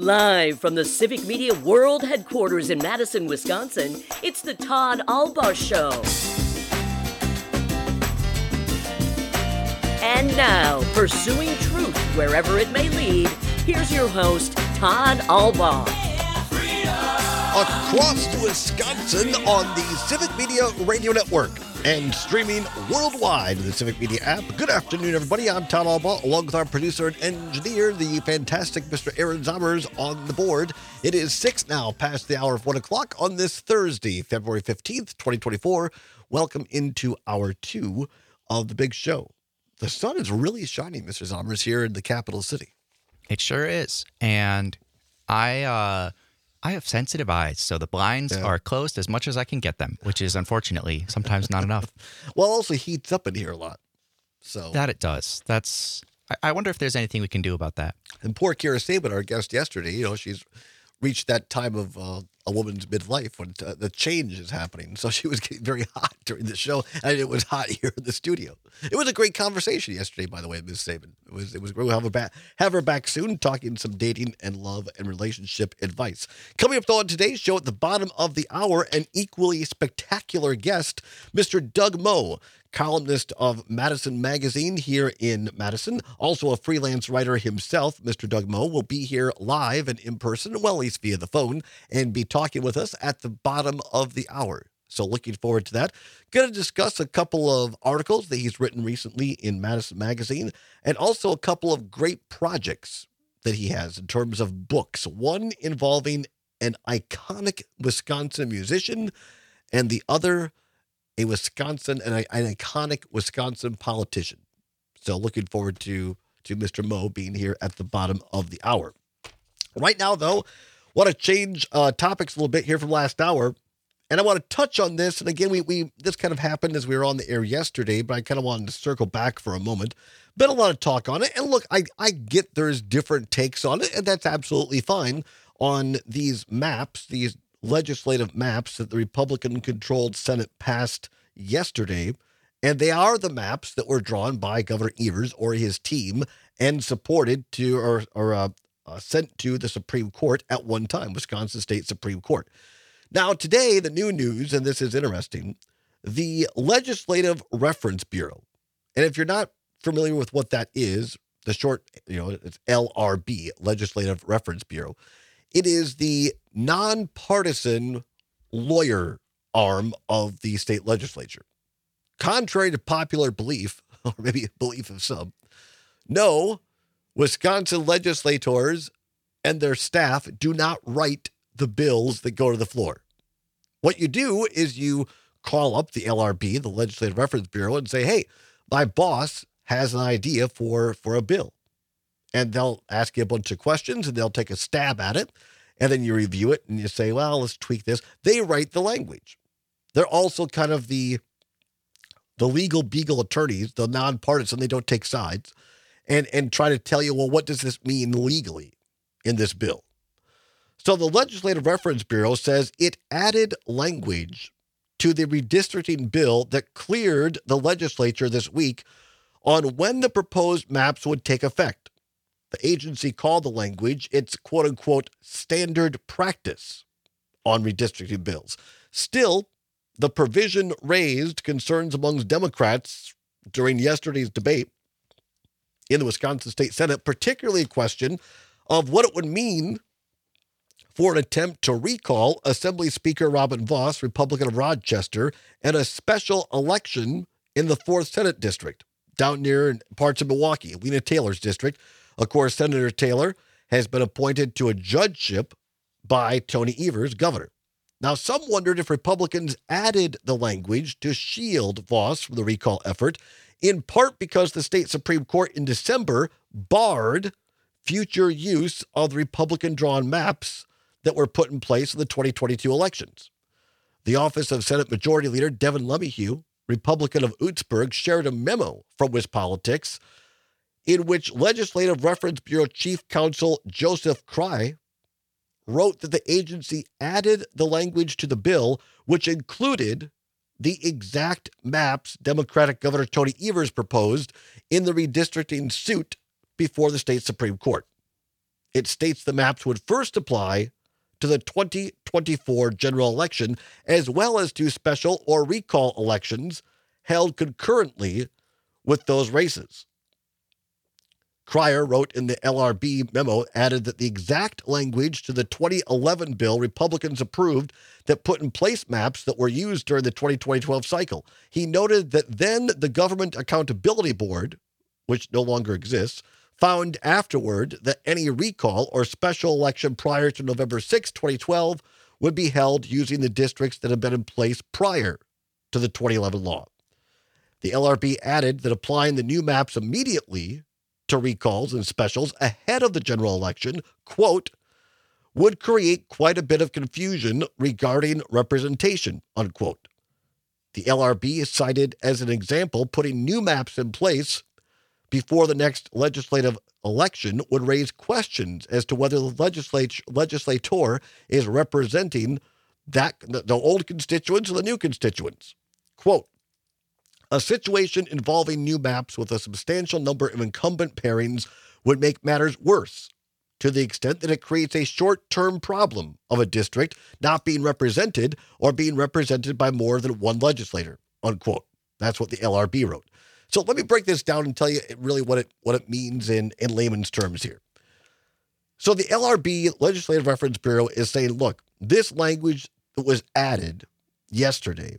Live from the Civic Media World Headquarters in Madison, Wisconsin, it's the Todd Albaugh Show. And now, pursuing truth wherever it may lead, here's your host, Todd Albaugh. Across Wisconsin on the Civic Media Radio Network and streaming worldwide in the Civic Media app. Good afternoon, everybody. I'm Todd Albaugh, along with our producer and engineer, the fantastic Mr. Aaron Zommers, on the board. It is 6 now, past the hour of 1 o'clock on this Thursday, February 15th, 2024. Welcome into hour 2 of the big show. The sun is really shining, Mr. Zommers, here in the capital city. It sure is. And I have sensitive eyes, so the blinds are closed as much as I can get them, which is unfortunately sometimes not enough. Well, it also heats up in here a lot. So that it does. I wonder if there's anything we can do about that. And poor Kira Sabin, our guest yesterday, she's reached that time of a woman's midlife when the change is happening. So she was getting very hot during the show, and it was hot here in the studio. It was a great conversation yesterday, by the way, Ms. Sabin. It was great. We'll have her back soon, talking some dating and love and relationship advice. Coming up, though, on today's show at the bottom of the hour, an equally spectacular guest, Mr. Doug Moe, columnist of Madison Magazine here in Madison, also a freelance writer himself. Mr. Doug Moe will be here live and in person, well, at least via the phone, and be talking with us at the bottom of the hour. So looking forward to that. Going to discuss a couple of articles that he's written recently in Madison Magazine, and also a couple of great projects that he has in terms of books. One involving an iconic Wisconsin musician, and the other an iconic Wisconsin politician. So looking forward to Mr. Moe being here at the bottom of the hour. Right now, though, want to change topics a little bit here from last hour. And I want to touch on this. And again, this kind of happened as we were on the air yesterday, but I kind of wanted to circle back for a moment. Been a lot of talk on it. And look, I get there's different takes on it, and that's absolutely fine on these maps, these legislative maps that the Republican-controlled Senate passed yesterday, and they are the maps that were drawn by Governor Evers or his team and supported to or sent to the Supreme Court at one time, Wisconsin State Supreme Court. Now, today, the new news, and this is interesting, the Legislative Reference Bureau, and if you're not familiar with what that is, the short, it's LRB, Legislative Reference Bureau. It is the nonpartisan lawyer arm of the state legislature. Contrary to popular belief, or maybe belief of some, no, Wisconsin legislators and their staff do not write the bills that go to the floor. What you do is you call up the LRB, the Legislative Reference Bureau, and say, hey, my boss has an idea for a bill. And they'll ask you a bunch of questions, and they'll take a stab at it. And then you review it, and you say, well, let's tweak this. They write the language. They're also kind of the legal beagle attorneys, the nonpartisan. They don't take sides and try to tell you, well, what does this mean legally in this bill? So the Legislative Reference Bureau says it added language to the redistricting bill that cleared the legislature this week on when the proposed maps would take effect. The agency called the language its quote-unquote standard practice on redistricting bills. Still, the provision raised concerns amongst Democrats during yesterday's debate in the Wisconsin State Senate, particularly a question of what it would mean for an attempt to recall Assembly Speaker Robin Vos, Republican of Rochester, and a special election in the 4th Senate District down near parts of Milwaukee, Lena Taylor's district. Of course, Senator Taylor has been appointed to a judgeship by Tony Evers, governor. Now, some wondered if Republicans added the language to shield Vos from the recall effort, in part because the state Supreme Court in December barred future use of the Republican-drawn maps that were put in place in the 2022 elections. The office of Senate Majority Leader Devin LeMahieu, Republican of Oostburg, shared a memo from WisPolitics in which Legislative Reference Bureau Chief Counsel Joseph Cry wrote that the agency added the language to the bill, which included the exact maps Democratic Governor Tony Evers proposed in the redistricting suit before the state Supreme Court. It states the maps would first apply to the 2024 general election, as well as to special or recall elections held concurrently with those races. Cryer wrote in the LRB memo, added that the exact language to the 2011 bill Republicans approved that put in place maps that were used during the 2012 cycle. He noted that then the Government Accountability Board, which no longer exists, found afterward that any recall or special election prior to November 6, 2012 would be held using the districts that had been in place prior to the 2011 law. The LRB added that applying the new maps immediately to recalls and specials ahead of the general election, quote, would create quite a bit of confusion regarding representation, unquote. The LRB is cited as an example putting new maps in place before the next legislative election would raise questions as to whether the legislator is representing the old constituents or the new constituents. Quote, a situation involving new maps with a substantial number of incumbent pairings would make matters worse to the extent that it creates a short-term problem of a district not being represented or being represented by more than one legislator, unquote. That's what the LRB wrote. So let me break this down and tell you really what it means in layman's terms here. So the LRB, Legislative Reference Bureau, is saying, look, this language that was added yesterday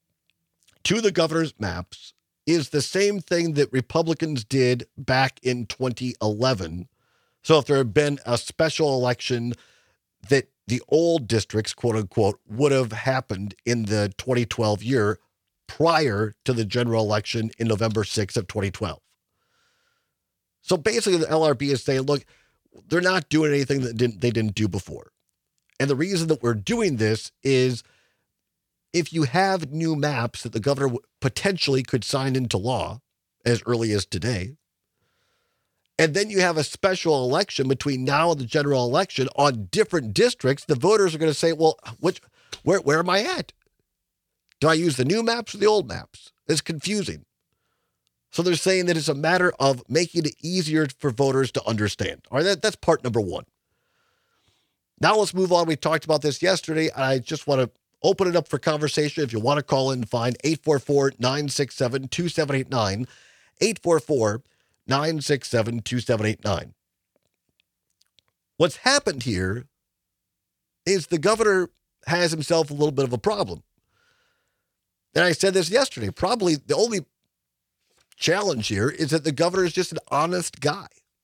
to the governor's maps is the same thing that Republicans did back in 2011. So if there had been a special election that the old districts, quote unquote, would have happened in the 2012 year prior to the general election in November 6th of 2012. So basically the LRB is saying, look, they're not doing anything that they didn't do before. And the reason that we're doing this is if you have new maps that the governor potentially could sign into law as early as today, and then you have a special election between now and the general election on different districts, the voters are going to say, well, where am I at? Do I use the new maps or the old maps? It's confusing. So they're saying that it's a matter of making it easier for voters to understand. All right, that's part number one. Now let's move on. We talked about this yesterday. I just want to open it up for conversation. If you want to call in, fine. 844-967-2789. 844-967-2789. What's happened here is the governor has himself a little bit of a problem. And I said this yesterday. Probably the only challenge here is that the governor is just an honest guy.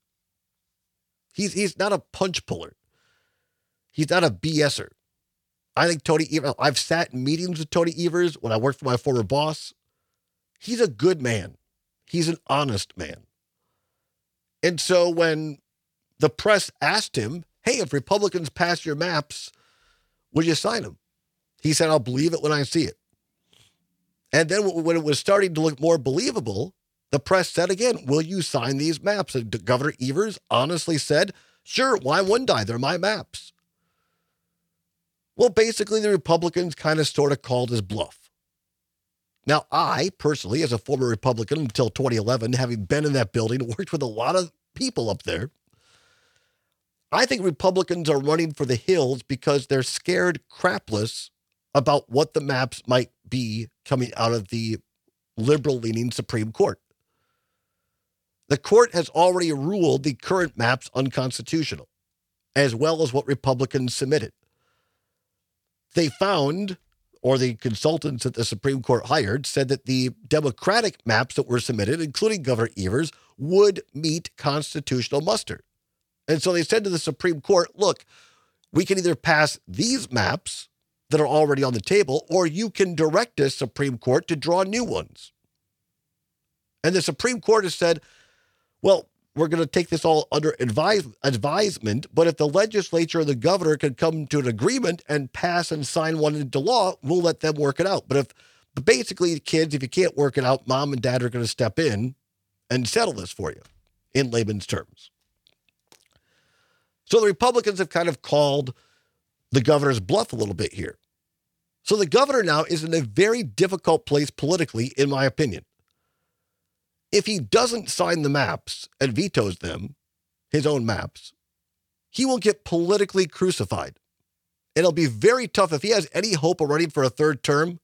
He's not a punch puller. He's not a BSer. I think Tony Evers, I've sat in meetings with Tony Evers when I worked for my former boss. He's a good man. He's an honest man. And so when the press asked him, hey, if Republicans pass your maps, would you sign them? He said, I'll believe it when I see it. And then when it was starting to look more believable, the press said again, will you sign these maps? And Governor Evers honestly said, sure, why wouldn't I? They're my maps. Well, basically, the Republicans kind of sort of called his bluff. Now, I personally, as a former Republican until 2011, having been in that building, worked with a lot of people up there, I think Republicans are running for the hills because they're scared crapless about what the maps might be coming out of the liberal-leaning Supreme Court. The court has already ruled the current maps unconstitutional, as well as what Republicans submitted. They found, or the consultants that the Supreme Court hired, said that the Democratic maps that were submitted, including Governor Evers, would meet constitutional muster. And so they said to the Supreme Court, look, we can either pass these maps that are already on the table, or you can direct us, Supreme Court, to draw new ones. And the Supreme Court has said, well, we're going to take this all under advisement, but if the legislature or the governor can come to an agreement and pass and sign one into law, we'll let them work it out. But basically, kids, if you can't work it out, mom and dad are going to step in and settle this for you, in layman's terms. So the Republicans have kind of called the governor's bluff a little bit here. So the governor now is in a very difficult place politically, in my opinion. If he doesn't sign the maps and vetoes them, his own maps, he will get politically crucified. It'll be very tough. If he has any hope of running for a third term,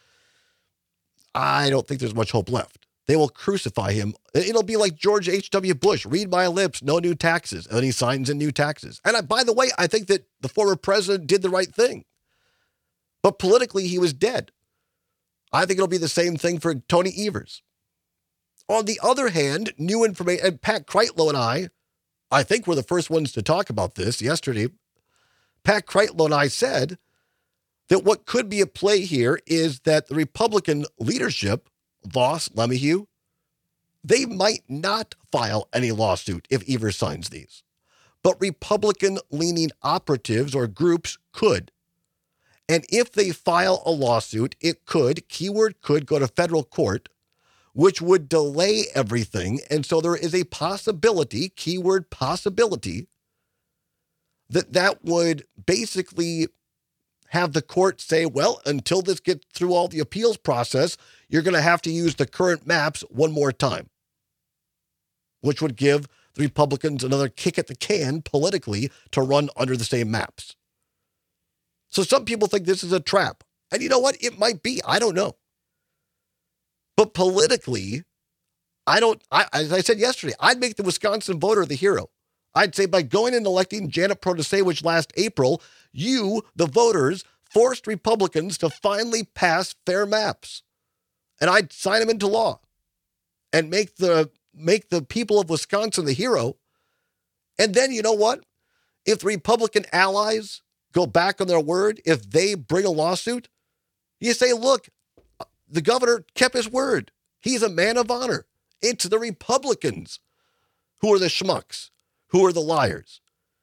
I don't think there's much hope left. They will crucify him. It'll be like George H.W. Bush, read my lips, no new taxes. And then he signs in new taxes. And by the way, I think that the former president did the right thing. But politically, he was dead. I think it'll be the same thing for Tony Evers. On the other hand, new information, and Pat Kreitlow and I think we're the first ones to talk about this yesterday. Pat Kreitlow and I said that what could be at play here is that the Republican leadership, Voss, LeMahieu, they might not file any lawsuit if Evers signs these. But Republican-leaning operatives or groups could. And if they file a lawsuit, it could, keyword could, go to federal court, which would delay everything. And so there is a possibility, keyword possibility, that would basically have the court say, well, until this gets through all the appeals process, you're going to have to use the current maps one more time, which would give the Republicans another kick at the can politically to run under the same maps. So some people think this is a trap. And you know what? It might be. I don't know. But politically, as I said yesterday, I'd make the Wisconsin voter the hero. I'd say by going and electing Janet Protasewicz last April, you, the voters, forced Republicans to finally pass fair maps. And I'd sign them into law and make the people of Wisconsin the hero. And then you know what? If the Republican allies go back on their word, if they bring a lawsuit, you say, look, the governor kept his word. He's a man of honor. It's the Republicans who are the schmucks, who are the liars.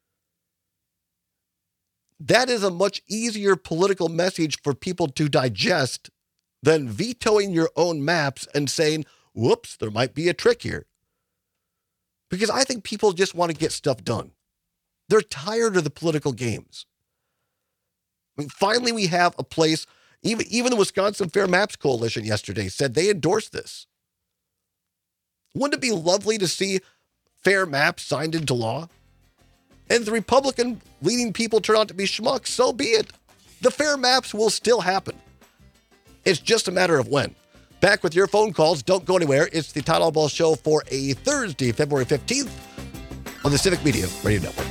That is a much easier political message for people to digest than vetoing your own maps and saying, whoops, there might be a trick here. Because I think people just want to get stuff done. They're tired of the political games. I mean, finally, we have a place, even the Wisconsin Fair Maps Coalition yesterday said they endorsed this. Wouldn't it be lovely to see fair maps signed into law? And the Republican leading people turn out to be schmucks, so be it. The fair maps will still happen. It's just a matter of when. Back with your phone calls. Don't go anywhere. It's the Todd Albaugh Show for a Thursday, February 15th on the Civic Media Radio Network.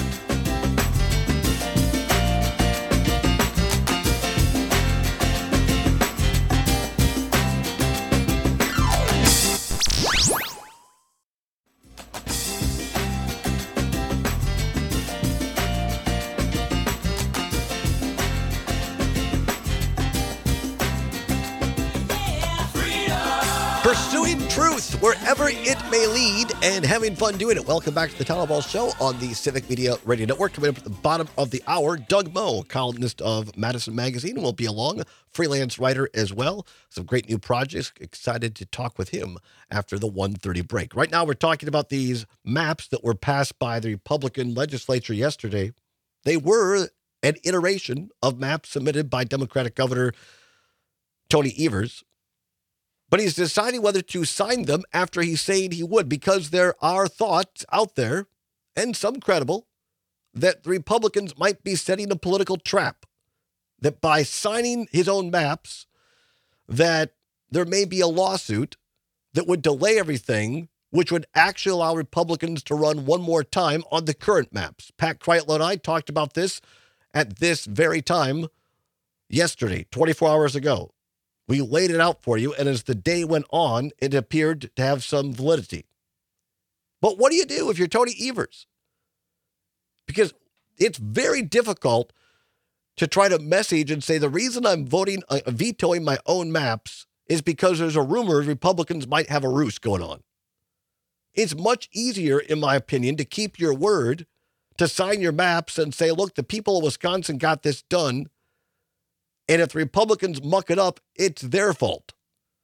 Pursuing truth wherever it may lead and having fun doing it. Welcome back to the Todd Albaugh Show on the Civic Media Radio Network. Coming up at the bottom of the hour, Doug Moe, columnist of Madison Magazine, will be along, freelance writer as well. Some great new projects. Excited to talk with him after the 1:30 break. Right now, we're talking about these maps that were passed by the Republican legislature yesterday. They were an iteration of maps submitted by Democratic Governor Tony Evers. But he's deciding whether to sign them after he said he would, because there are thoughts out there, and some credible, that the Republicans might be setting a political trap. That by signing his own maps, that there may be a lawsuit that would delay everything, which would actually allow Republicans to run one more time on the current maps. Pat Kreitlow and I talked about this at this very time yesterday, 24 hours ago. We laid it out for you, and as the day went on, it appeared to have some validity. But what do you do if you're Tony Evers? Because it's very difficult to try to message and say the reason I'm vetoing my own maps is because there's a rumor Republicans might have a ruse going on. It's much easier, in my opinion, to keep your word, to sign your maps and say, look, the people of Wisconsin got this done. And if the Republicans muck it up, it's their fault.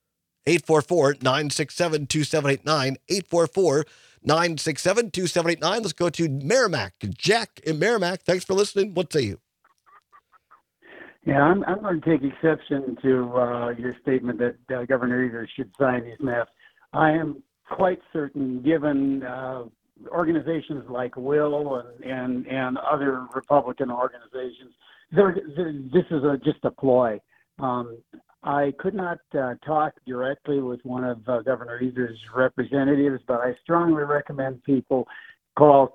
844-967-2789. 844-967-2789. Let's go to Merrimack. Jack in Merrimack, thanks for listening. What say you? Yeah, I'm going to take exception to your statement that Governor Evers should sign these maps. I am quite certain, given organizations like Will and other Republican organizations, this is just a ploy. I could not talk directly with one of Governor Evers' representatives, but I strongly recommend people call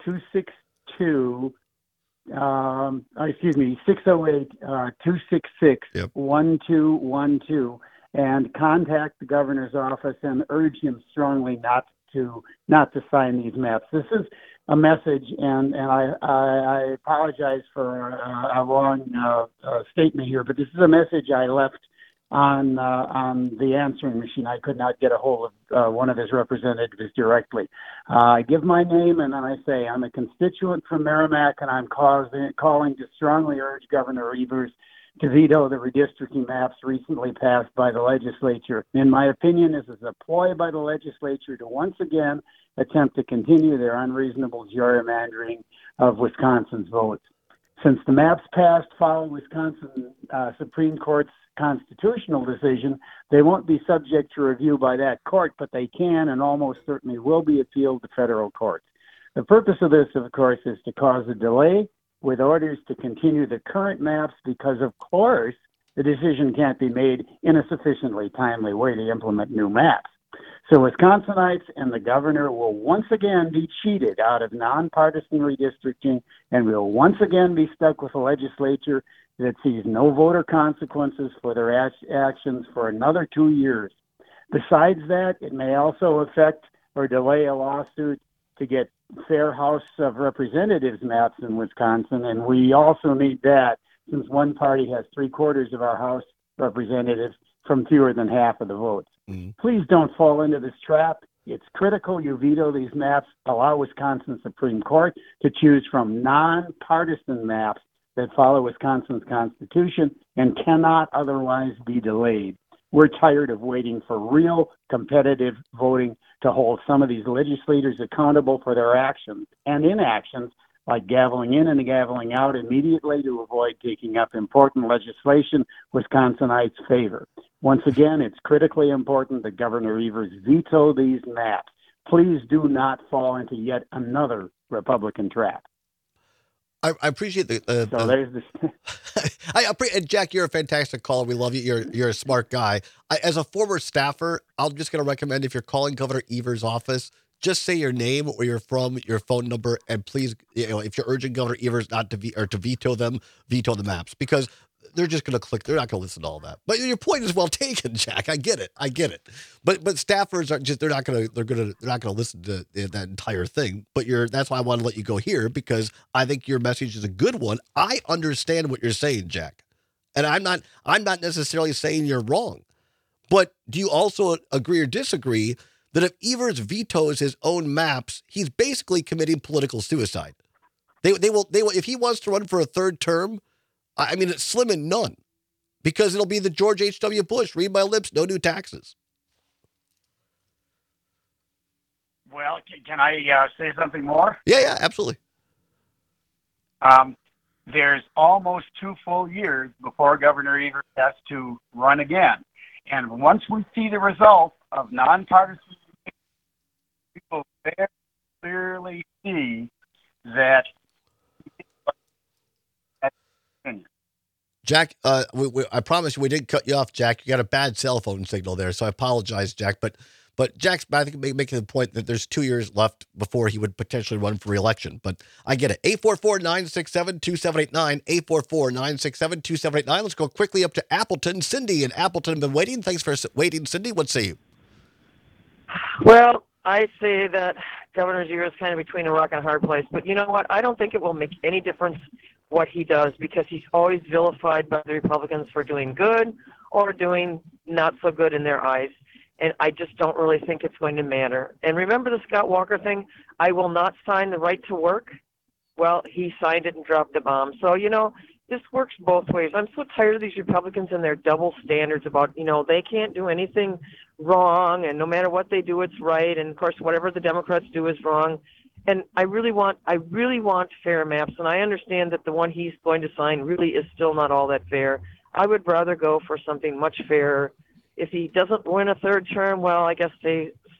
608-266-1212 and contact the governor's office and urge him strongly not to sign these maps. This is a message, and I apologize for a long statement here, but this is a message I left on the answering machine. I could not get a hold of one of his representatives directly. I give my name, and then I say I'm a constituent from Merrimack, and I'm calling to strongly urge Governor Evers to veto the redistricting maps recently passed by the legislature. In my opinion, this is a ploy by the legislature to once again attempt to continue their unreasonable gerrymandering of Wisconsin's votes. Since the maps passed following Wisconsin Supreme Court's constitutional decision, they won't be subject to review by that court, but they can and almost certainly will be appealed to federal courts. The purpose of this, of course, is to cause a delay with orders to continue the current maps because, of course, the decision can't be made in a sufficiently timely way to implement new maps. So Wisconsinites and the governor will once again be cheated out of nonpartisan redistricting, and will once again be stuck with a legislature that sees no voter consequences for their actions for another 2 years. Besides that, it may also affect or delay a lawsuit to get fair House of Representatives maps in Wisconsin, and we also need that since one party has 3/4 of our House representatives from fewer than half of the votes. Please don't fall into this trap. It's critical you veto these maps, allow Wisconsin Supreme Court to choose from nonpartisan maps that follow Wisconsin's Constitution and cannot otherwise be delayed. We're tired of waiting for real competitive voting to hold some of these legislators accountable for their actions and inactions, like gaveling in and gaveling out immediately to avoid taking up important legislation Wisconsinites favor. Once again, it's critically important that Governor Evers veto these maps. Please do not fall into yet another Republican trap. I appreciate the. So there's this. And Jack, you're a fantastic caller. We love you. You're a smart guy. As a former staffer, I'm just going to recommend if you're calling Governor Evers' office, just say your name, where you're from, your phone number, and please, if you're urging Governor Evers not to veto them, veto the maps, because they're just going to click. They're not going to listen to all that. But your point is well taken, Jack. I get it. But staffers are just they're not going to listen to that entire thing. But that's why I want to let you go here, because I think your message is a good one. I understand what you're saying, Jack, and I'm not necessarily saying you're wrong. But do you also agree or disagree that if Evers vetoes his own maps, he's basically committing political suicide? They will if he wants to run for a third term. I mean, it's slim and none, because it'll be the George H.W. Bush, read my lips, no new taxes. Well, can I say something more? Yeah, absolutely. There's almost 2 full years before Governor Evers has to run again. And once we see the results of nonpartisan, people very clearly see that. Jack, I promise you we didn't cut you off, Jack. You got a bad cell phone signal there, so I apologize, Jack. But Jack's, I think, making the point that there's 2 years left before he would potentially run for re-election. But I get it. 844-967-2789, 844-967-2789. Let's go quickly up to Appleton. Cindy in Appleton, been waiting. Thanks for waiting, Cindy. What say you? Well, I say that Governor Evers is kind of between a rock and a hard place. But you know what? I don't think it will make any difference what he does, because he's always vilified by the Republicans for doing good or doing not so good in their eyes. And I just don't really think it's going to matter. And remember the Scott Walker thing? I will not sign the right to work. Well, he signed it and dropped the bomb. So, this works both ways. I'm so tired of these Republicans and their double standards about, they can't do anything wrong, and no matter what they do, it's right. And of course, whatever the Democrats do is wrong. And I really want fair maps, and I understand that the one he's going to sign really is still not all that fair. I would rather go for something much fairer. If he doesn't win a third term, well, I guess they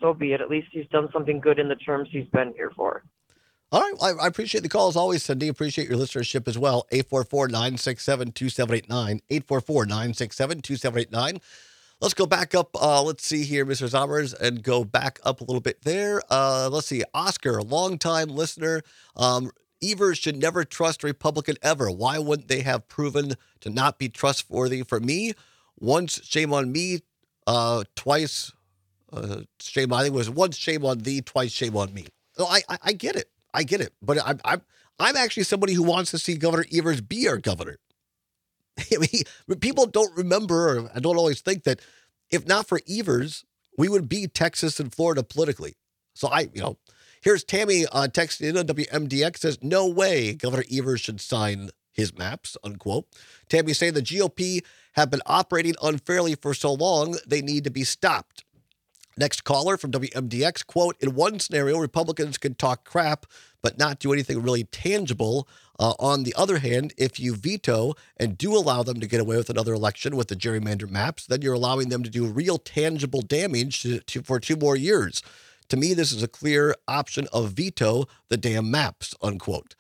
so be it. At least he's done something good in the terms he's been here for. All right. I appreciate the call as always, Cindy. Appreciate your listenership as well. 844-967-2789. 844-967-2789. Let's go back up. Let's see here, Mr. Zommers, and go back up a little bit there. Let's see. Oscar, longtime listener. Evers should never trust a Republican ever. Why wouldn't they have proven to not be trustworthy? For me, once shame on me, twice shame on, I think it was once shame on thee, twice shame on me. So I get it. I get it. But I'm actually somebody who wants to see Governor Evers be our governor. I mean, people don't remember, or I don't always think that if not for Evers, we would be Texas and Florida politically. So here's Tammy texting in on WMDX, says, no way Governor Evers should sign his maps, unquote. Tammy saying the GOP have been operating unfairly for so long, they need to be stopped. Next caller from WMDX, quote, in one scenario, Republicans can talk crap, but not do anything really tangible. On the other hand, if you veto and do allow them to get away with another election with the gerrymander maps, then you're allowing them to do real tangible damage for 2 more years. To me, this is a clear option of veto the damn maps, unquote.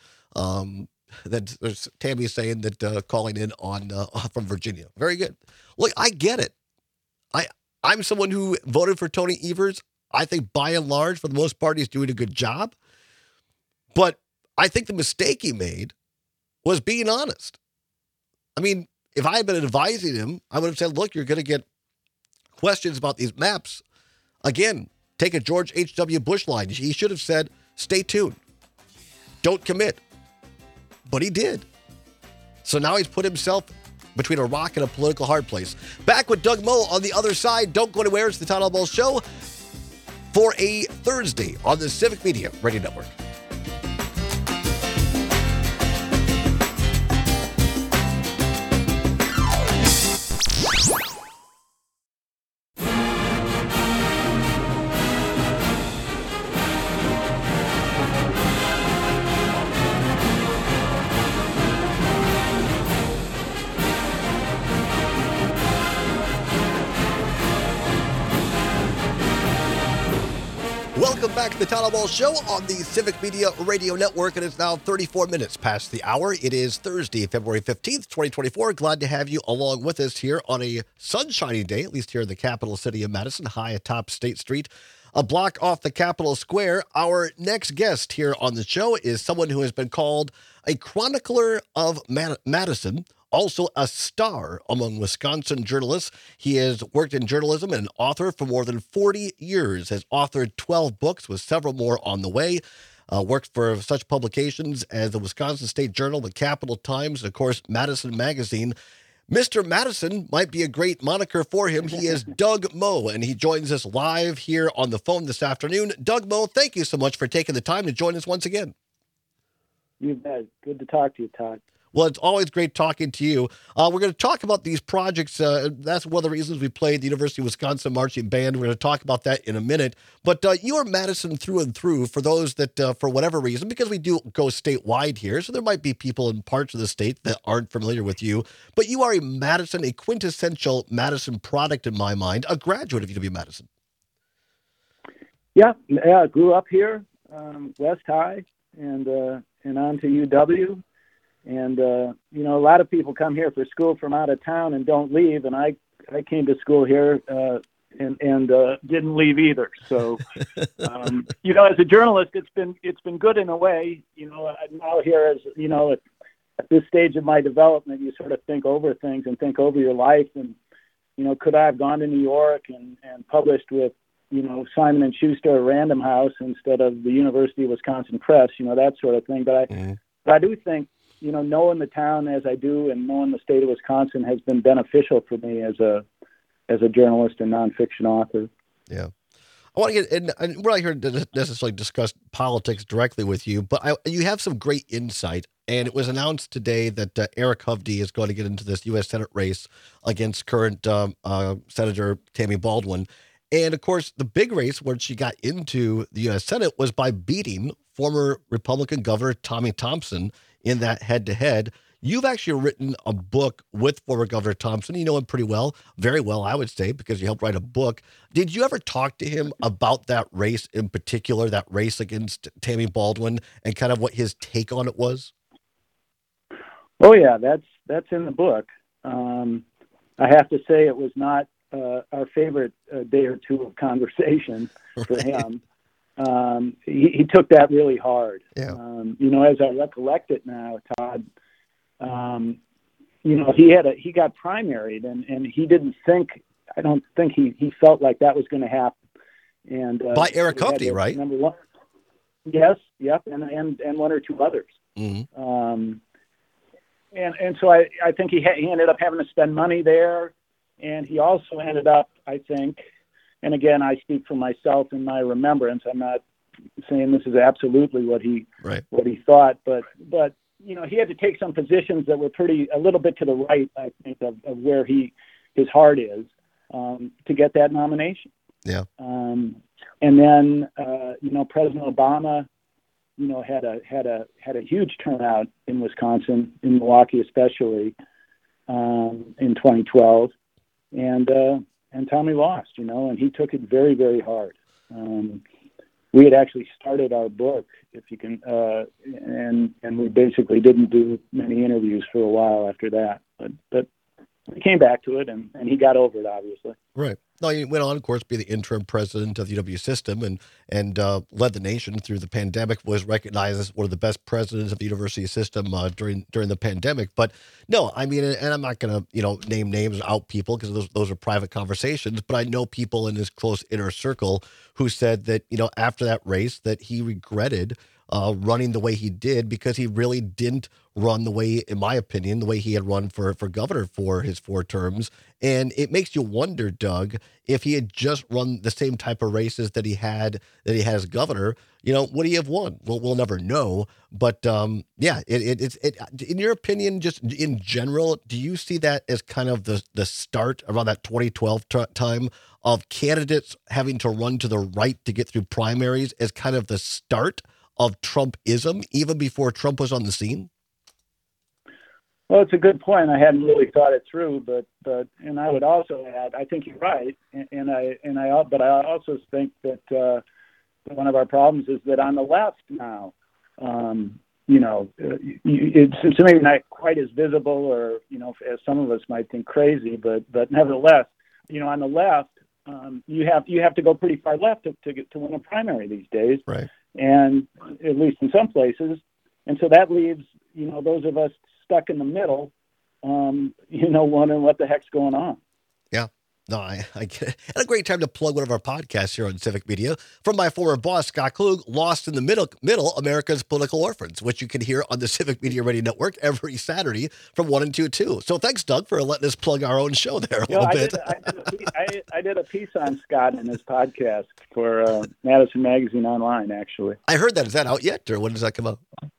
There's Tammy saying that calling in on from Virginia. Very good. Look, I get it. I'm someone who voted for Tony Evers. I think by and large, for the most part, he's doing a good job. But I think the mistake he made was being honest. I mean, if I had been advising him, I would have said, look, you're going to get questions about these maps. Again, take a George H.W. Bush line. He should have said, stay tuned. Don't commit. But he did. So now he's put himself between a rock and a political hard place. Back with Doug Moe on the other side. Don't go anywhere. It's the Todd Albaugh Show for a Thursday on the Civic Media Radio Network. Welcome back to the Todd Albaugh Show on the Civic Media Radio Network, and it's now 34 minutes past the hour. It is Thursday, February 15th, 2024. Glad to have you along with us here on a sunshiny day, at least here in the capital city of Madison, high atop State Street, a block off the Capitol Square. Our next guest here on the show is someone who has been called a chronicler of Madison, also a star among Wisconsin journalists. He has worked in journalism and an author for more than 40 years, has authored 12 books with several more on the way, worked for such publications as the Wisconsin State Journal, the Capital Times, and of course, Madison Magazine. Mr. Madison might be a great moniker for him. He is Doug Moe, and he joins us live here on the phone this afternoon. Doug Moe, thank you so much for taking the time to join us once again. You bet. Good to talk to you, Todd. Well, it's always great talking to you. We're going to talk about these projects. That's one of the reasons we played the University of Wisconsin Marching Band. We're going to talk about that in a minute. But you are Madison through and through. For those that, for whatever reason, because we do go statewide here, so there might be people in parts of the state that aren't familiar with you. But you are a quintessential Madison product in my mind, a graduate of UW-Madison. Yeah, I grew up here, West High, and on to UW. And, a lot of people come here for school from out of town and don't leave. And I came to school here and didn't leave either. So, as a journalist, it's been good in a way. I'm now here as, at this stage of my development, you sort of think over things and think over your life. And, could I have gone to New York and published with, Simon & Schuster or Random House instead of the University of Wisconsin Press, that sort of thing. But I do think, knowing the town as I do and knowing the state of Wisconsin has been beneficial for me as a journalist and nonfiction author. Yeah. I want to get, and we're not here to necessarily discuss politics directly with you, but you have some great insight. And it was announced today that Eric Hovde is going to get into this U.S. Senate race against current Senator Tammy Baldwin. And, of course, the big race where she got into the U.S. Senate was by beating former Republican Governor Tommy Thompson in that head-to-head. You've actually written a book with former Governor Thompson. You know him pretty well, very well, I would say, because you helped write a book. Did you ever talk to him about that race in particular, that race against Tammy Baldwin, and kind of what his take on it was? Oh yeah, that's in the book. I have to say it was not our favorite day or two of conversation for him. He took that really hard. Yeah. As I recollect it now, Todd, he got primaried, and he didn't think. I don't think he felt like that was going to happen. And by Eric Hoefty, right? Number one. Yes. Yep. And one or two others. Mm-hmm. And so I think he ended up having to spend money there, and he also ended up, I think, and again, I speak for myself and my remembrance. I'm not saying this is absolutely what he thought, but he had to take some positions that were a little bit to the right, I think, of where his heart is, to get that nomination. Yeah. And then President Obama, had a huge turnout in Wisconsin, in Milwaukee especially, in 2012, and Tommy lost, and he took it very, very hard. We had actually started our book, if you can, and we basically didn't do many interviews for a while after that, but we came back to it, and he got over it, obviously. Right. No, he went on, of course, to be the interim president of the UW system and led the nation through the pandemic, was recognized as one of the best presidents of the university system during the pandemic. But no, I mean, and I'm not going to, name names or out people because those are private conversations, but I know people in his close inner circle who said that, after that race that he regretted running the way he did because he really didn't run the way, in my opinion, the way he had run for governor for his 4 terms. And it makes you wonder, Doug, if he had just run the same type of races that he had as governor, would he have won? Well, we'll never know. But it's in your opinion, just in general, do you see that as kind of the start around that 2012 time of candidates having to run to the right to get through primaries as kind of the start of Trumpism, even before Trump was on the scene? Well, it's a good point. I hadn't really thought it through, but I would also add, I think you're right, but I also think that one of our problems is that on the left now, it's maybe not quite as visible, or as some of us might think crazy, but nevertheless, on the left, you have to go pretty far left to win a primary these days, right? And at least in some places, and so that leaves those of us stuck in the middle, wondering what the heck's going on. Yeah. No, I get it. And a great time to plug one of our podcasts here on Civic Media from my former boss, Scott Klug, Lost in the Middle, America's Political Orphans, which you can hear on the Civic Media Radio Network every Saturday from 1 and 2 too. So thanks, Doug, for letting us plug our own show there a little bit. I did a piece on Scott in his podcast for Madison Magazine Online, actually. I heard that. Is that out yet, or when does that come out?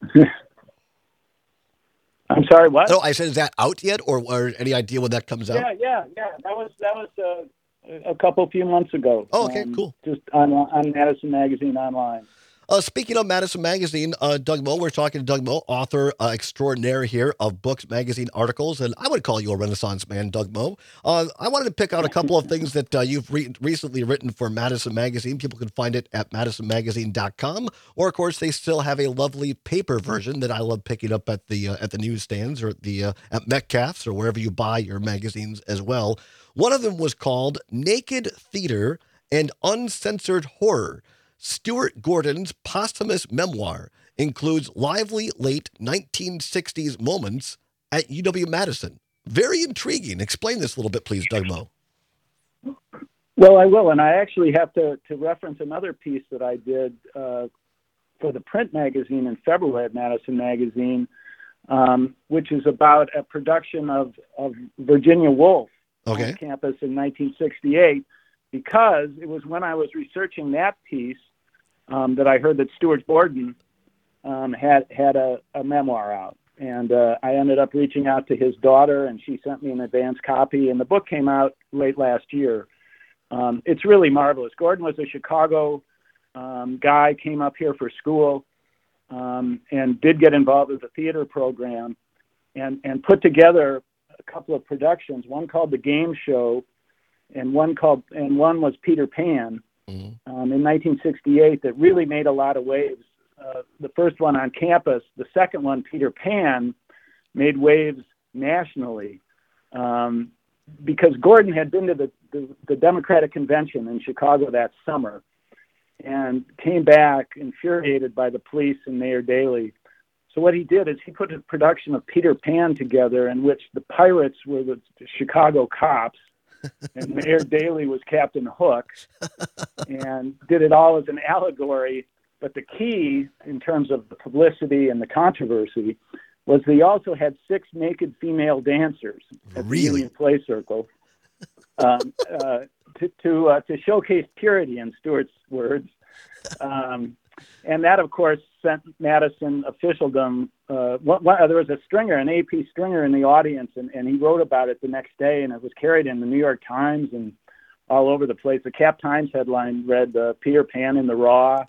I'm sorry, what? No, I said, is that out yet, or any idea when that comes out? Yeah. That was a few months ago. Oh, okay, cool. Just on Madison Magazine Online. Speaking of Madison Magazine, Doug Moe, we're talking to Doug Moe, author extraordinaire here of books, magazine, articles, and I would call you a Renaissance man, Doug Moe. I wanted to pick out a couple of things that you've recently written for Madison Magazine. People can find it at madisonmagazine.com, or of course they still have a lovely paper version that I love picking up at the newsstands or at Metcalfe's or wherever you buy your magazines as well. One of them was called Naked Theater and Uncensored Horror. Stuart Gordon's posthumous memoir includes lively late 1960s moments at UW-Madison. Very intriguing. Explain this a little bit, please, Doug Moe. Well, I will, and I actually have to reference another piece that I did for the print magazine in February at Madison Magazine, which is about a production of Virginia Woolf on campus in 1968, because it was when I was researching that piece that I heard that Stuart Gordon had a memoir out. And I ended up reaching out to his daughter, and she sent me an advance copy, and the book came out late last year. It's really marvelous. Gordon was a Chicago guy, came up here for school, and did get involved with the theater program. and put together a couple of productions. One called The Game Show, and one was Peter Pan in 1968 that really made a lot of waves. The first one on campus, the second one, Peter Pan, made waves nationally because Gordon had been to the Democratic Convention in Chicago that summer and came back infuriated by the police and Mayor Daley. So what he did is he put a production of Peter Pan together in which the pirates were the Chicago cops and Mayor Daley was Captain Hook, and did it all as an allegory. But the key in terms of the publicity and the controversy was he also had 6 naked female dancers at the Union Play Circle to showcase purity, in Stewart's words. And that, of course, sent Madison officialdom. There was a stringer, an AP stringer in the audience, and he wrote about it the next day, and it was carried in the New York Times and all over the place. The Cap Times headline read Peter Pan in the Raw.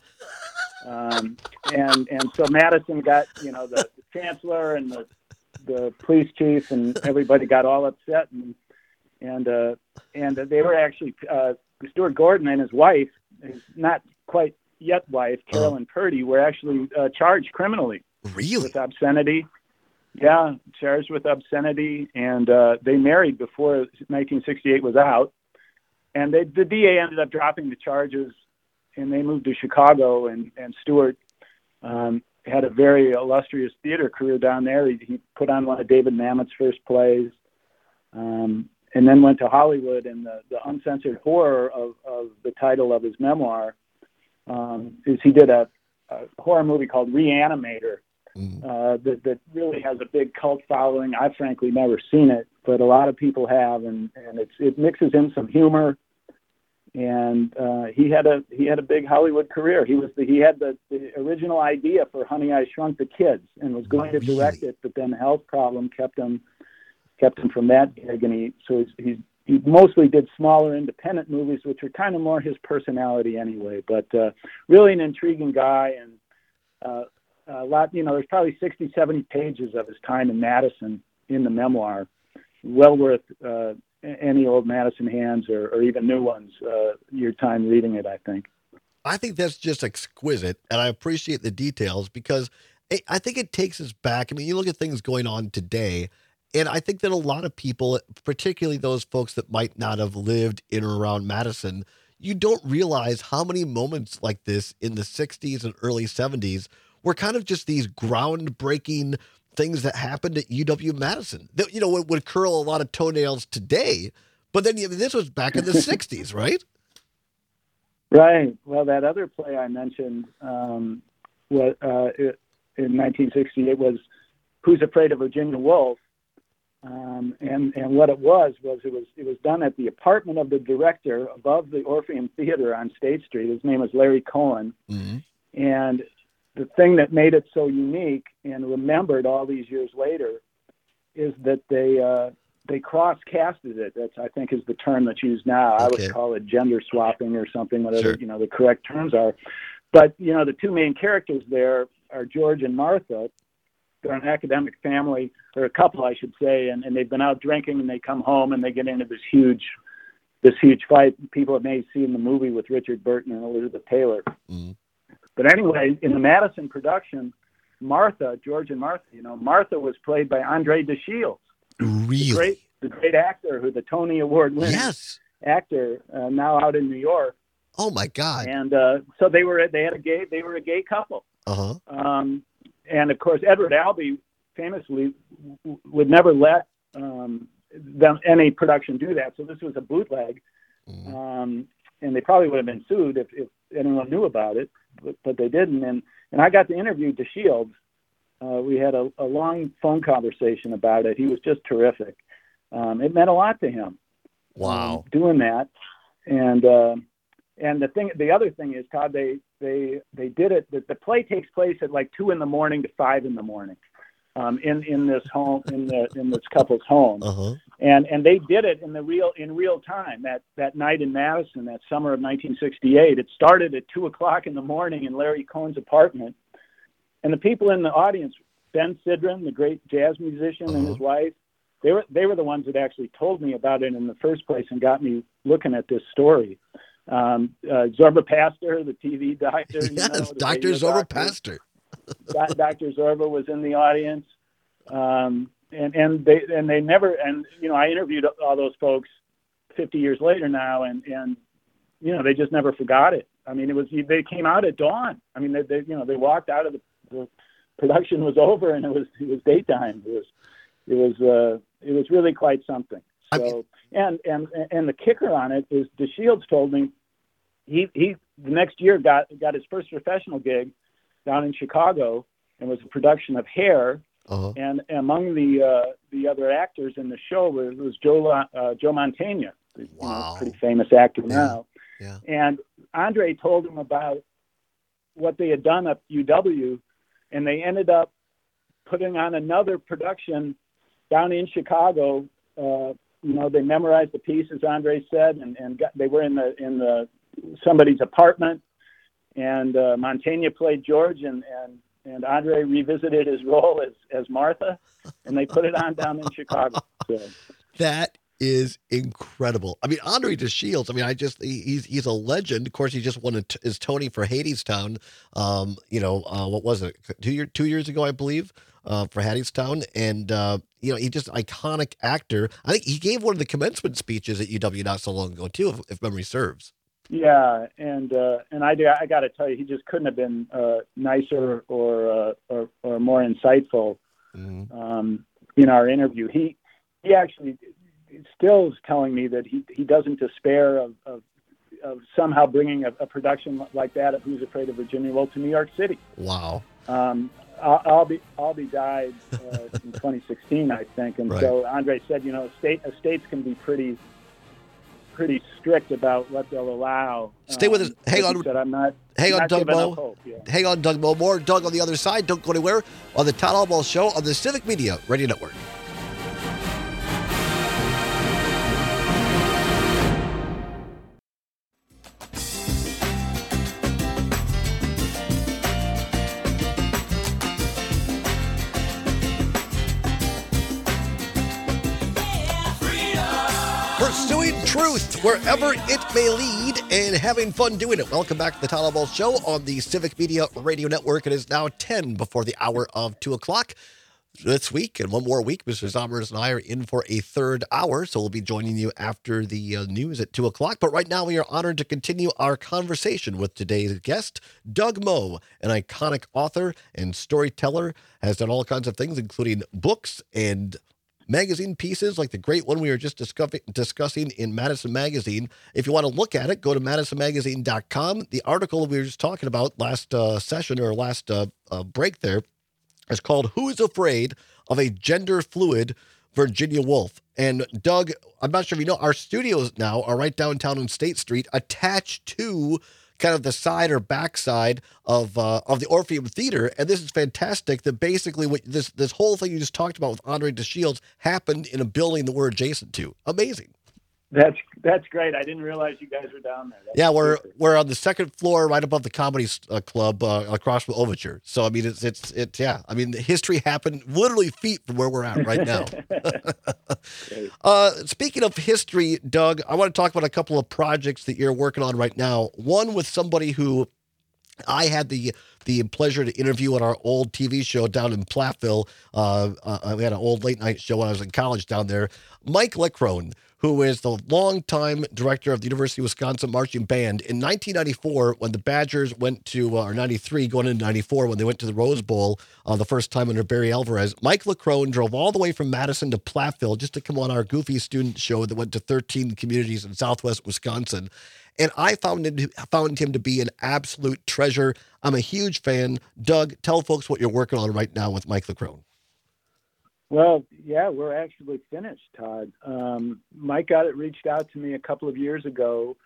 And so Madison got, the chancellor and the police chief and everybody got all upset, and they were actually Stuart Gordon and his wife, his not quite yet wife, Carolyn Purdy, were actually charged criminally. Really? With obscenity. Yeah, charged with obscenity, and they married before 1968 was out, and the DA ended up dropping the charges, and they moved to Chicago, and Stewart had a very illustrious theater career down there. He put on one of David Mamet's first plays, and then went to Hollywood, and the uncensored horror of the title of his memoir is he did a horror movie called Reanimator that really has a big cult following. I've frankly never seen it, but a lot of people have, and it mixes in some humor. And he had a big Hollywood career. He had the original idea for Honey, I Shrunk the Kids, and was going to direct it, but then a health problem kept him from that gig. And he mostly did smaller independent movies, which were kind of more his personality anyway. But really an intriguing guy, and a lot. There's probably 60, 70 pages of his time in Madison in the memoir. Well worth any old Madison hands or even new ones, your time reading it, I think. I think that's just exquisite, and I appreciate the details because I think it takes us back. I mean, you look at things going on today, and I think that a lot of people, particularly those folks that might not have lived in or around Madison, you don't realize how many moments like this in the 60s and early 70s were kind of just these groundbreaking things that happened at UW-Madison that, would curl a lot of toenails today. But then this was back in the 60s, right? Right. Well, that other play I mentioned in 1968 was Who's Afraid of Virginia Woolf? And what it was done at the apartment of the director above the Orpheum Theater on State Street. His name was Larry Cohen. Mm-hmm. And the thing that made it so unique and remembered all these years later is that they cross-casted it. That's, I think, is the term that's used now. Okay. I would call it gender swapping or something, whatever the correct terms are. But the two main characters there are George and Martha. They're an academic family, or a couple, I should say, and they've been out drinking, and they come home and they get into this huge fight. People may see in the movie with Richard Burton and Elizabeth Taylor. Mm-hmm. But anyway, in the Madison production, Martha, George and Martha, Martha was played by Andre DeShields. Really? The great actor, the Tony Award-winning actor, now out in New York. Oh my God! And so they were a gay couple. Uh huh. And of course, Edward Albee famously would never let any production do that. So this was a bootleg, and they probably would have been sued if anyone knew about it. But they didn't, and I got to interview DeShields. We had a long phone conversation about it. He was just terrific. It meant a lot to him. Wow, doing that, and the other thing is, Todd, they did it. The play takes place at like 2 a.m. to 5 a.m. In this home in this couple's home, and they did it in real time that night in Madison, that summer of 1968. It started at 2 o'clock in the morning in Larry Cohen's apartment, and the people in the audience Ben Sidran, the great jazz musician, and his wife, they were the ones that actually told me about it in the first place and got me looking at this story. Zorba Pastor, the TV doctor. Yes, Dr. Zorba Pastor. Dr. Zorba was in the audience. And they never, and I interviewed all those folks 50 years later now, and they just never forgot it. I mean, they came out at dawn. I mean, they walked out of the production was over, and it was daytime. It was really quite something. So, and the kicker on it is DeShields told me he the next year got his first professional gig down in Chicago, and was a production of Hair. And among the other actors in the show was Joe Mantegna, pretty famous actor now. Yeah. And Andre told him about what they had done at UW, and they ended up putting on another production down in Chicago. They memorized the piece, as Andre said, and they were in the somebody's apartment, and Mantegna played George, and Andre revisited his role as Martha, and they put it on down in Chicago. So. That is incredible. I mean, Andre DeShields, he's a legend. Of course, he just won his Tony for Hadestown. What was it? 2 years ago, I believe, for Hadestown. And, he's just an iconic actor. I think he gave one of the commencement speeches at UW not so long ago, too, if memory serves. Yeah, and I got to tell you, he just couldn't have been nicer or more insightful. In our interview. He actually still is telling me that he doesn't despair of somehow bringing a production like that of Who's Afraid of Virginia Woolf to New York City. Wow. I'll be died in 2016, I think, and so Andre said, estates can be pretty strict about what they'll allow. Stay with us. Hang on. Hang on, Doug Moe. Yeah. Hang on, Doug Moe. More Doug on the other side. Don't go anywhere on the Todd Albaugh Show on the Civic Media Radio Network. Pursuing truth wherever it may lead and having fun doing it. Welcome back to the Todd Albaugh Show on the Civic Media Radio Network. It is now 10 before the hour of 2 o'clock. This week and one more week, Mr. Zommers and I are in for a third hour, so we'll be joining you after the news at 2 o'clock. But right now we are honored to continue our conversation with today's guest, Doug Moe, an iconic author and storyteller, has done all kinds of things, including books and magazine pieces like the great one we were just discussing in Madison Magazine. If you want to look at it, go to madisonmagazine.com. The article we were just talking about last session or last break there is called Who's Afraid of a Gender Fluid Virginia Woolf? And Doug, I'm not sure if you know, our studios now are right downtown on State Street, attached to kind of the side or backside of the Orpheum Theater. And this is fantastic that basically what this whole thing you just talked about with Andre DeShields happened in a building that we're adjacent to. Amazing. That's great. I didn't realize you guys were down there. We're on the second floor, right above the Comedy Club, across from Overture. So I mean, it's yeah. I mean, history happened literally feet from where we're at right now. Speaking of history, Doug, I want to talk about a couple of projects that you're working on right now. One with somebody who I had the pleasure to interview on our old TV show down in Platteville. We had an old late night show when I was in college down there. Mike Leckrone, who is the longtime director of the University of Wisconsin Marching Band. In 1994, when the Badgers went to, or 93, going into 94, when they went to the Rose Bowl the first time under Barry Alvarez, Mike Leckrone drove all the way from Madison to Platteville just to come on our goofy student show that went to 13 communities in southwest Wisconsin. And I found him to be an absolute treasure. I'm a huge fan. Doug, tell folks what you're working on right now with Mike Leckrone. Well, yeah, we're actually finished, Todd. Mike reached out to me a couple of years ago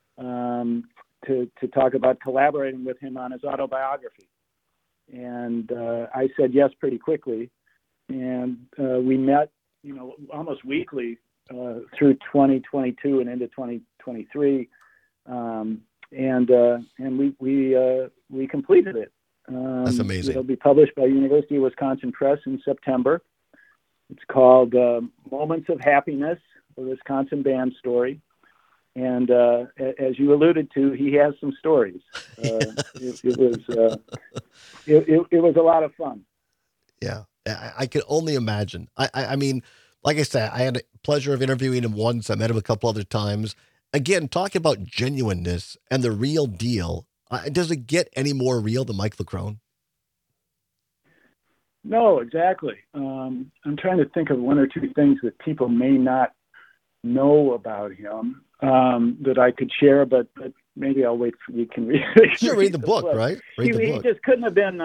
to talk about collaborating with him on his autobiography. And I said yes pretty quickly. And we met, almost weekly through 2022 and into 2023. And we completed it. That's amazing. It'll be published by University of Wisconsin Press in September. It's called Moments of Happiness, a Wisconsin Band Story. And as you alluded to, he has some stories. It was a lot of fun. Yeah, I can only imagine. I mean, like I said, I had the pleasure of interviewing him once. I met him a couple other times. Again, talking about genuineness and the real deal. Does it get any more real than Mike Leckrone? No, exactly. I'm trying to think of one or two things that people may not know about him that I could share, but maybe I'll wait for you can read. Sure, read the book, right? Read the book. He just couldn't have been.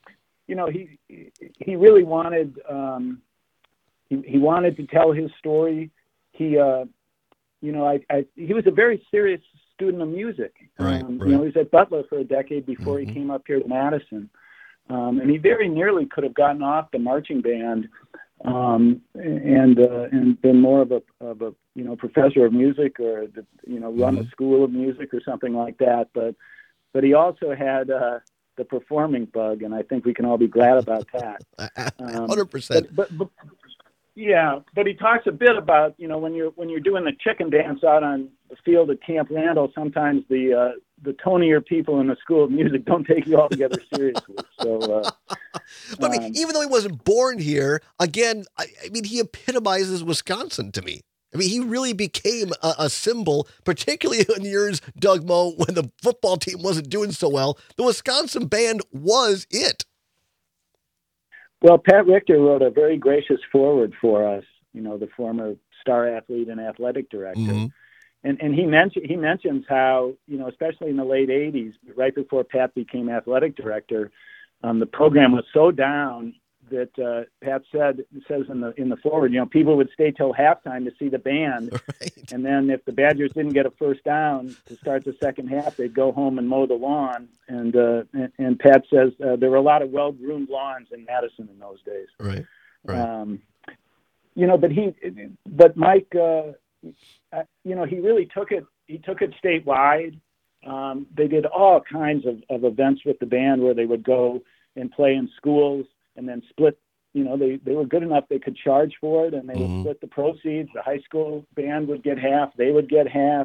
He really wanted. He wanted to tell his story. He was a very serious student of music. Right. He was at Butler for a decade before he came up here to Madison. And he very nearly could have gotten off the marching band and been more of a professor of music or run a school of music or something like that. But he also had the performing bug, and I think we can all be glad about that. 100%. But he talks a bit about when you're doing the chicken dance out on the field at Camp Randall, sometimes the tonier people in the School of Music don't take you altogether seriously. So, but I mean, even though he wasn't born here, again, I mean, he epitomizes Wisconsin to me. I mean, he really became a symbol, particularly in years, Doug Moe, when the football team wasn't doing so well. The Wisconsin band was it. Well, Pat Richter wrote a very gracious foreword for us, the former star athlete and athletic director. Mm-hmm. And he mentions how, especially in the late 80s, right before Pat became athletic director, the program was so down that Pat says in the foreword, people would stay till halftime to see the band. Right. And then if the Badgers didn't get a first down to start the second half, they'd go home and mow the lawn. And Pat says there were a lot of well-groomed lawns in Madison in those days. Right. But Mike, he really took it. He took it statewide. They did all kinds of events with the band where they would go and play in schools and then split. They were good enough they could charge for it, and they would split the proceeds. The high school band would get half. They would get half.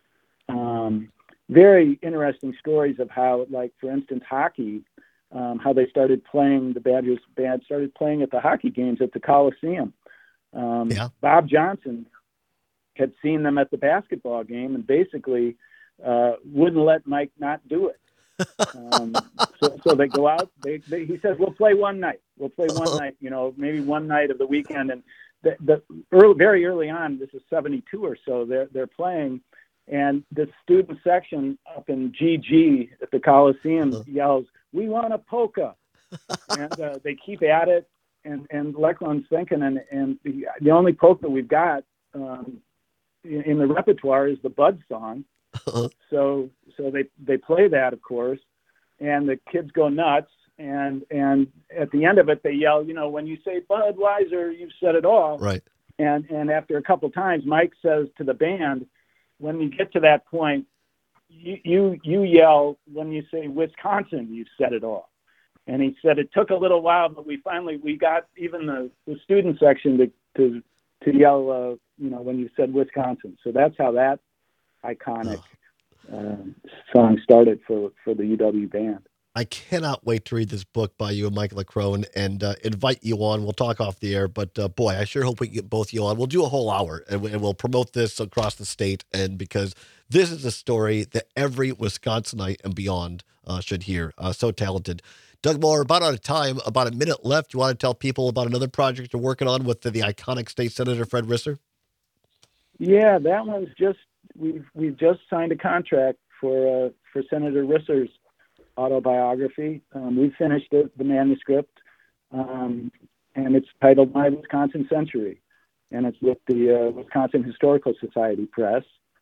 Very interesting stories of how, like, for instance, hockey, how they started playing, the Badgers band started playing at the hockey games at the Coliseum. Bob Johnson had seen them at the basketball game and basically wouldn't let Mike not do it. So they go out. He says, "We'll play one night. We'll play one night. Maybe one night of the weekend." And very early on, this is 72 or so. They're playing, and the student section up in GG at the Coliseum yells, "We want a polka!" And they keep at it. And Leckrone thinking, and the only polka we've got in the repertoire is the Bud song. So they play that, of course, and the kids go nuts. And at the end of it, they yell, "When you say Budweiser, you've said it all." Right. And after a couple times, Mike says to the band, "When you get to that point, you yell, when you say Wisconsin, you've said it all." And he said it took a little while, but we got even the student section to yell, when you said Wisconsin. So that's how that iconic song started for the UW band. I cannot wait to read this book by you and Mike Leckrone and invite you on. We'll talk off the air, but boy, I sure hope we can get both you on. We'll do a whole hour and we'll promote this across the state, and because this is a story that every Wisconsinite and beyond should hear. So talented. Doug Moe, about out of time, about a minute left. You want to tell people about another project you're working on with the iconic state senator, Fred Risser? Yeah, that one's we've just signed a contract for Senator Risser's autobiography. We finished the manuscript, and it's titled My Wisconsin Century, and it's with the Wisconsin Historical Society Press.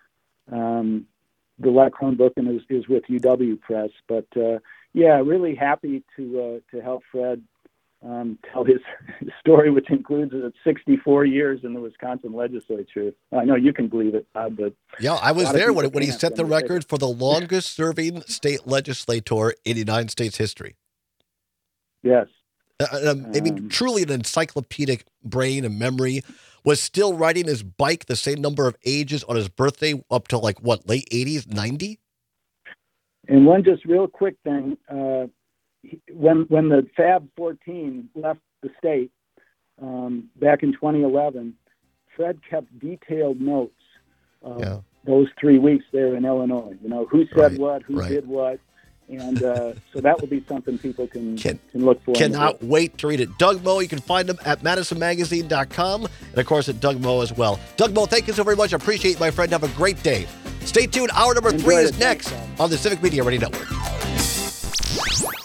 The Leckrone book is with UW Press, but really happy to help Fred tell his story, which includes 64 years in the Wisconsin legislature. I know you can believe it, Bob, but yeah, I was there when he set the record for the longest serving state legislator in United States history. Yes. I mean, truly an encyclopedic brain and memory. Was still riding his bike the same number of ages on his birthday up to like what, late 80s, 90? And one just real quick thing, when the Fab 14 left the state back in 2011, Fred kept detailed notes of those 3 weeks there in Illinois. You know, who said what, who did what. And so that will be something people can look for. Cannot wait to read it. Doug Moe, you can find him at MadisonMagazine.com and, of course, at Doug Moe as well. Doug Moe, thank you so very much. I appreciate it, my friend. Have a great day. Stay tuned. Hour number 3 is next on the Civic Media Radio Network.